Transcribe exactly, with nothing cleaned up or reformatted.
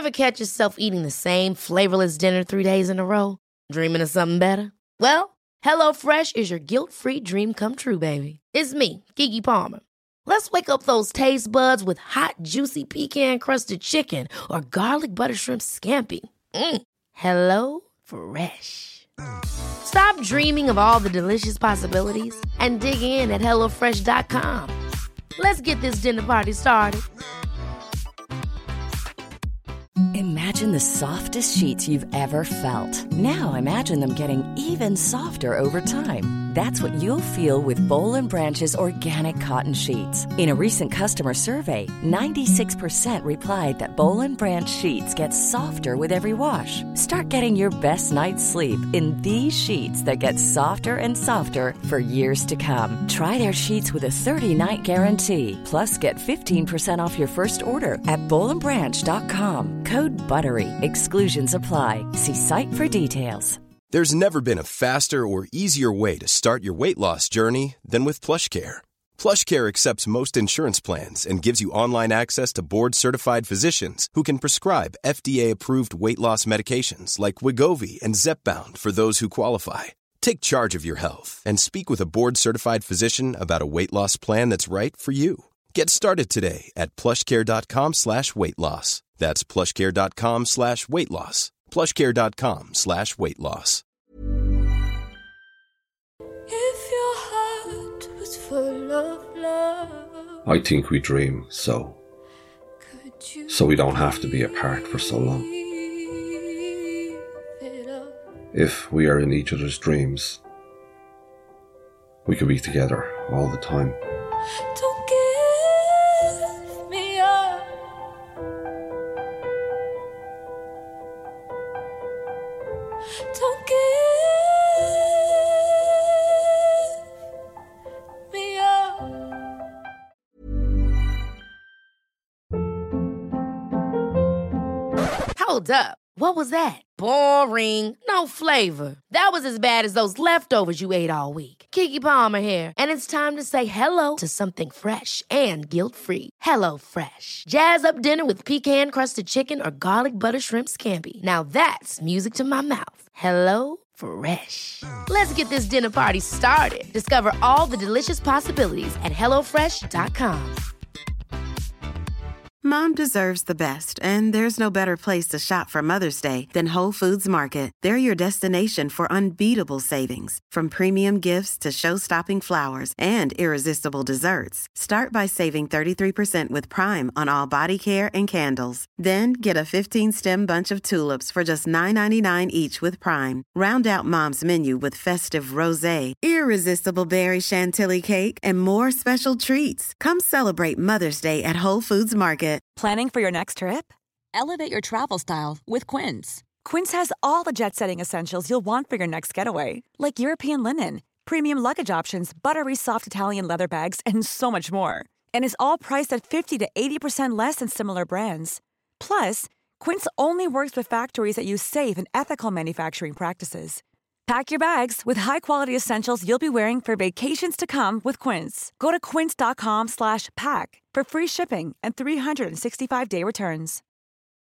Ever catch yourself eating the same flavorless dinner three days in a row? Dreaming of something better? Well, HelloFresh is your guilt-free dream come true, baby. It's me, Keke Palmer. Let's wake up those taste buds with hot, juicy pecan-crusted chicken or garlic butter shrimp scampi. Mm. Hello Fresh. Stop dreaming of all the delicious possibilities and dig in at hello fresh dot com. Let's get this dinner party started. Imagine the softest sheets you've ever felt. Now imagine them getting even softer over time. That's what you'll feel with Boll and Branch's organic cotton sheets. In a recent customer survey, ninety-six percent replied that Boll and Branch sheets get softer with every wash. Start getting your best night's sleep in these sheets that get softer and softer for years to come. Try their sheets with a thirty-night guarantee. Plus, get fifteen percent off your first order at boll and branch dot com. Code BUTTERY. Exclusions apply. See site for details. There's never been a faster or easier way to start your weight loss journey than with PlushCare. PlushCare accepts most insurance plans and gives you online access to board-certified physicians who can prescribe F D A-approved weight loss medications like Wegovy and Zepbound for those who qualify. Take charge of your health and speak with a board-certified physician about a weight loss plan that's right for you. Get started today at plushcare.com slash weight loss. That's plushcare.com slash weight loss. plushcare.com slash weight loss. If your heart was full of love, I think we dream so. So we don't have to be apart for so long. If we are in each other's dreams, we could be together all the time. Don't give me up. Don't give me up. Hold up. What was that? Boring. No flavor. That was as bad as those leftovers you ate all week. Keke Palmer here, and it's time to say hello to something fresh and guilt-free. Hello Fresh. Jazz up dinner with pecan-crusted chicken or garlic butter shrimp scampi. Now that's music to my mouth. Hello Fresh. Let's get this dinner party started. Discover all the delicious possibilities at hello fresh dot com. Mom deserves the best, and there's no better place to shop for Mother's Day than Whole Foods Market. They're your destination for unbeatable savings, from premium gifts to show-stopping flowers and irresistible desserts. Start by saving thirty-three percent with Prime on all body care and candles. Then get a fifteen-stem bunch of tulips for just nine ninety-nine each with Prime. Round out Mom's menu with festive rosé, irresistible berry chantilly cake, and more special treats. Come celebrate Mother's Day at Whole Foods Market. Planning for your next trip? Elevate your travel style with Quince. Quince has all the jet-setting essentials you'll want for your next getaway, like European linen, premium luggage options, buttery soft Italian leather bags, and so much more. And is all priced at fifty to eighty percent less than similar brands. Plus, Quince only works with factories that use safe and ethical manufacturing practices. Pack your bags with high-quality essentials you'll be wearing for vacations to come with Quince. Go to quince.com slash pack for free shipping and three sixty-five day returns.